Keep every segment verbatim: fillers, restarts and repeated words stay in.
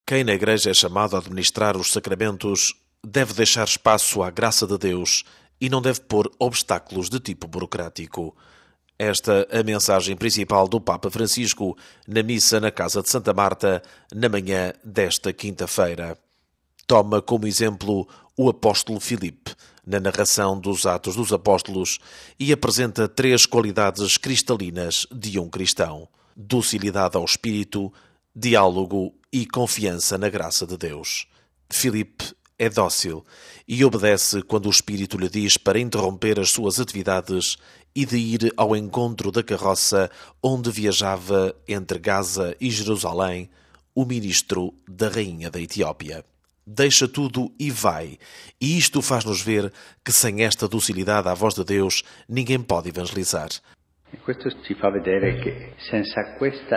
Quem na Igreja é chamado a administrar os sacramentos deve deixar espaço à graça de Deus e não deve pôr obstáculos de tipo burocrático. Esta é a mensagem principal do Papa Francisco na missa na Casa de Santa Marta, na manhã desta quinta-feira. Toma como exemplo o apóstolo Filipe, na narração dos Atos dos Apóstolos, e apresenta três qualidades cristalinas de um cristão: docilidade ao Espírito, diálogo e confiança na graça de Deus. Filipe é dócil e obedece quando o Espírito lhe diz para interromper as suas atividades e de ir ao encontro da carroça onde viajava entre Gaza e Jerusalém o ministro da rainha da Etiópia. Deixa tudo e vai, e isto faz-nos ver que sem esta docilidade à voz de Deus ninguém pode evangelizar. E questo ci fa vedere che senza questa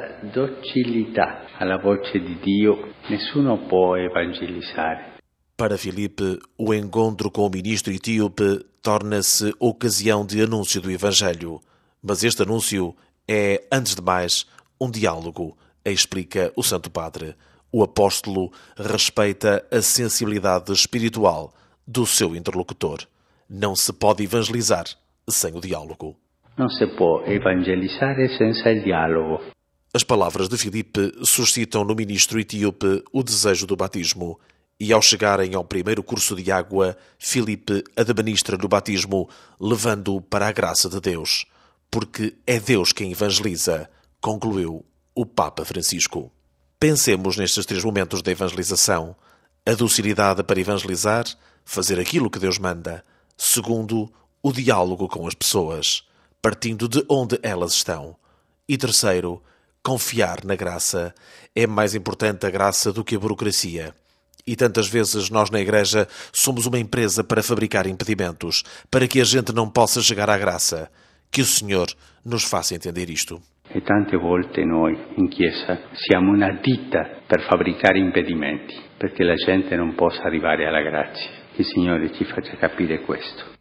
docilità alla voce di Dio nessuno può evangelizzare. Para Filipe, o encontro com o ministro etíope torna-se ocasião de anúncio do Evangelho. Mas este anúncio é, antes de mais, um diálogo, explica o Santo Padre. O apóstolo respeita a sensibilidade espiritual do seu interlocutor. Não se pode evangelizar sem o diálogo. Não se pode evangelizar sem o diálogo. As palavras de Filipe suscitam no ministro etíope o desejo do batismo. E ao chegarem ao primeiro curso de água, Filipe administra-lhe o batismo, levando-o para a graça de Deus. Porque é Deus quem evangeliza, concluiu o Papa Francisco. Pensemos nestes três momentos da evangelização: a docilidade para evangelizar, fazer aquilo que Deus manda. Segundo, o diálogo com as pessoas, partindo de onde elas estão. E terceiro, confiar na graça. É mais importante a graça do que a burocracia. E tantas vezes nós na Igreja somos uma empresa para fabricar impedimentos, para que a gente não possa chegar à graça. Que o Senhor nos faça entender isto. E tante volte noi in Chiesa siamo una ditta per fabbricare impedimenti, perché la gente non possa arrivare alla grazia. Che il Signore ci faccia capire questo.